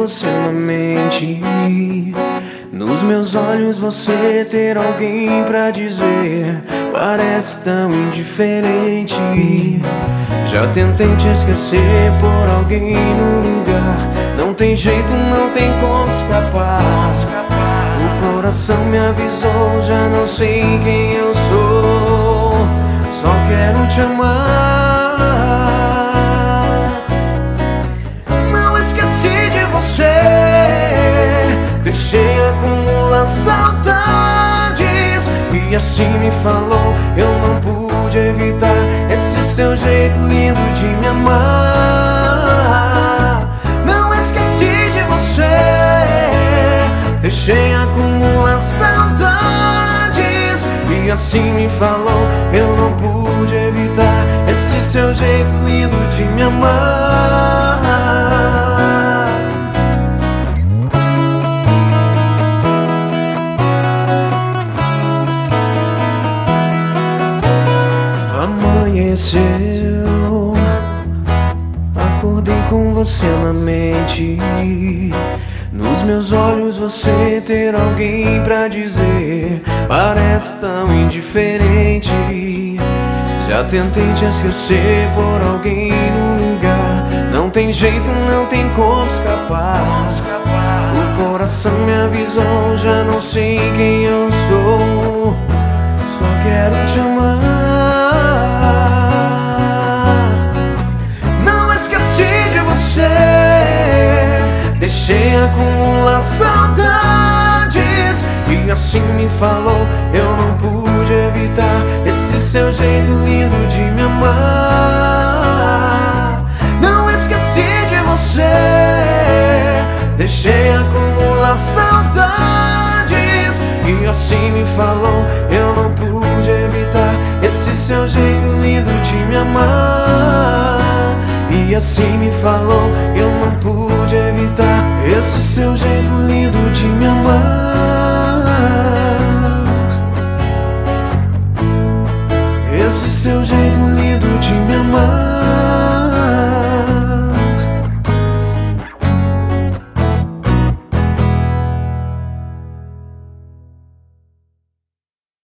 você na mente. Nos meus olhos você ter alguém pra dizer parece tão indiferente. Já tentei te esquecer por alguém no lugar. Não tem jeito, não tem como escapar. O coração me avisou, já não sei quem eu sou. Só quero te amar. Não esqueci de você, deixei acumular saudades. E assim me falou, eu não pude evitar esse seu jeito lindo de me amar. Não esqueci de você, deixei acumular saudades. E assim me falou, eu não pude evitar esse seu jeito lindo de me amar. Amanheceu, acordei com você na mente. Nos meus olhos você ter alguém pra dizer parece tão indiferente. Já tentei te esquecer por alguém no lugar. Não tem jeito, não tem como escapar. O coração me avisou, já não sei quem eu sou. Só quero te amar. Não esqueci de você, deixei acumular saudades. E assim me falou, eu não pude evitar esse seu jeito lindo de me amar. Não esqueci de você, deixei acumular saudades. E assim me falou, eu não pude evitar esse seu jeito lindo de me amar. E assim me falou, eu não pude evitar esse seu jeito lindo de me amar. Esse seu jeito lindo de me amar.